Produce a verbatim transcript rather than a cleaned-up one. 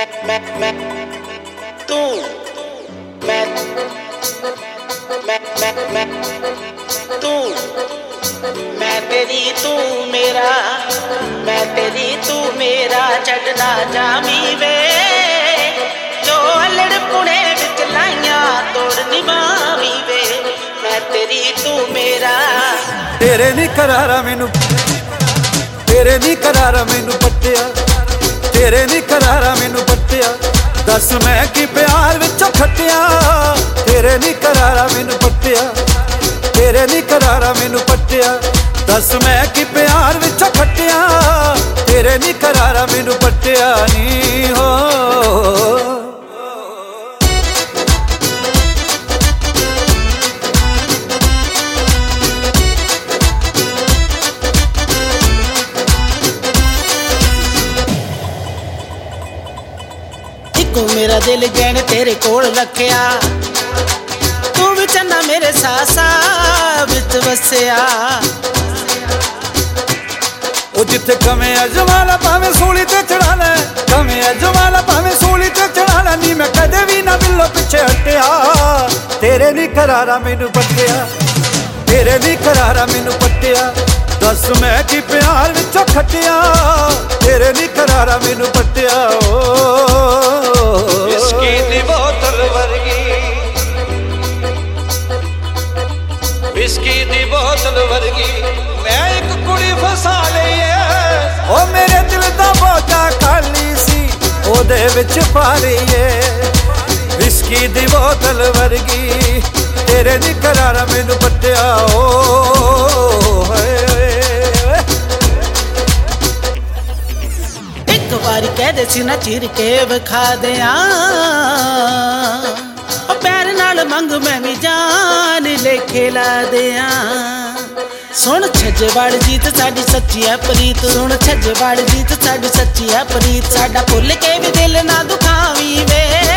मैं मैं मैं तू मैं मैं मैं मैं तू मैं तेरी तू मेरा मैं तेरी तू मेरा छड्डना जामी वे जो अलड़ पुणे विच लाइयां तोड़ निभावी वे मैं तेरी तू मेरा तेरे नी करारा मैनू तेरे नी करारा मैनू पट्टिया तेरे नी करारा मैनू पट्टिया दस मैं की प्यार विचों खट्टिया तेरे नी करारा मैनू पट्टिया तेरे नी करारा मैनू पट्टिया दस मैं की प्यार विचों खट्टिया तेरे नी करारा मैनू पट्टिया नी हो तू मेरा दिल गहन तेरे कोल रखिया तू भी चन्ना मेरे सासा विच वसिया ओ जिथे कमे अजमाला भावे सूली ते चढ़ाना कमे अजमाला भावे सूली ते चढ़ाना नी मैं कदे भी ना बिल्लो पिछे हटिया तेरे नी करारा मैनू पट्टिया तेरे नी करारा मैनू पट्टिया दस मैं की प्यार विचों खट्टिया तेरे नी करारा मैनू पट्टिया विस्की दी बोतल वर्गी विस्की दी बोतल वर्गी मैं एक कुड़ी फसा लई है ओ मेरे दिल दा बोझा खाली सी ओदे विच पा लई है विस्की दी बोतल वर्गी तेरे नी करारा मैनू पट्टिया ओ हाय एक बारी कह दे सी ना चीर के विखा दियां ओ पैर नाल मंग मैं भी जान लेके ला दियां सुन छज्जेवाड़ जीत साडी सच्ची है प्रीत सुन छज्जेवाड़ जीत साडी सच्ची है प्रीत साडा भुल के भी दिल ना दुखावी वे